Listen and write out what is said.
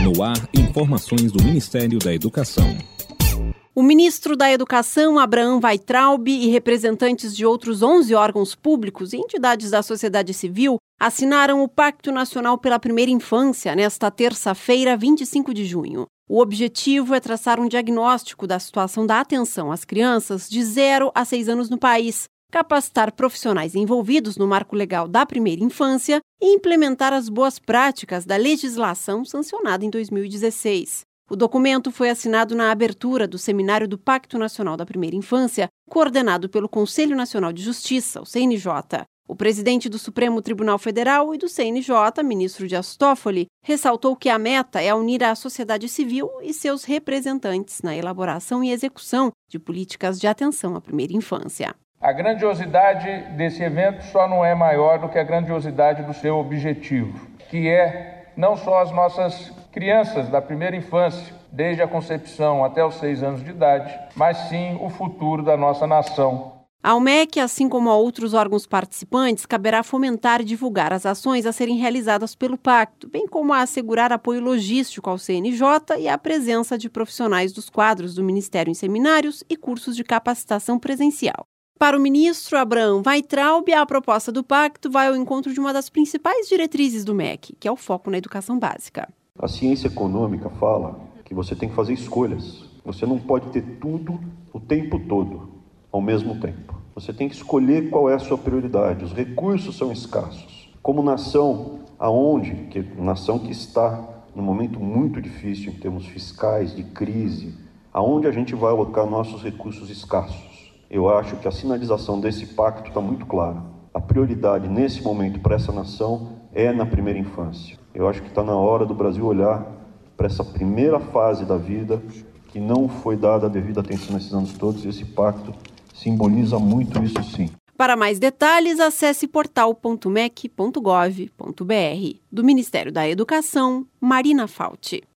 No ar, informações do Ministério da Educação. O ministro da Educação, Abraham Weintraub, e representantes de outros 11 órgãos públicos e entidades da sociedade civil assinaram o Pacto Nacional pela Primeira Infância nesta terça-feira, 25 de junho. O objetivo é traçar um diagnóstico da situação da atenção às crianças de 0 a 6 anos no país, capacitar profissionais envolvidos no marco legal da primeira infância e implementar as boas práticas da legislação sancionada em 2016. O documento foi assinado na abertura do Seminário do Pacto Nacional da Primeira Infância, coordenado pelo Conselho Nacional de Justiça, o CNJ. O presidente do Supremo Tribunal Federal e do CNJ, ministro Dias Toffoli, ressaltou que a meta é unir a sociedade civil e seus representantes na elaboração e execução de políticas de atenção à primeira infância. A grandiosidade desse evento só não é maior do que a grandiosidade do seu objetivo, que é não só as nossas crianças da primeira infância, desde a concepção até os 6 anos de idade, mas sim o futuro da nossa nação. A UMEC, assim como a outros órgãos participantes, caberá fomentar e divulgar as ações a serem realizadas pelo Pacto, bem como a assegurar apoio logístico ao CNJ e a presença de profissionais dos quadros do Ministério em seminários e cursos de capacitação presencial. Para o ministro Abraham Weintraub, a proposta do Pacto vai ao encontro de uma das principais diretrizes do MEC, que é o foco na educação básica. A ciência econômica fala que você tem que fazer escolhas. Você não pode ter tudo o tempo todo, ao mesmo tempo. Você tem que escolher qual é a sua prioridade. Os recursos são escassos. Como nação, nação que está num momento muito difícil em termos fiscais, de crise, aonde a gente vai alocar nossos recursos escassos? Eu acho que a sinalização desse pacto está muito clara. A prioridade nesse momento para essa nação é na primeira infância. Eu acho que está na hora do Brasil olhar para essa primeira fase da vida que não foi dada a devida atenção nesses anos todos, e esse pacto simboliza muito isso sim. Para mais detalhes, acesse portal.mec.gov.br. Do Ministério da Educação, Marina Fauci.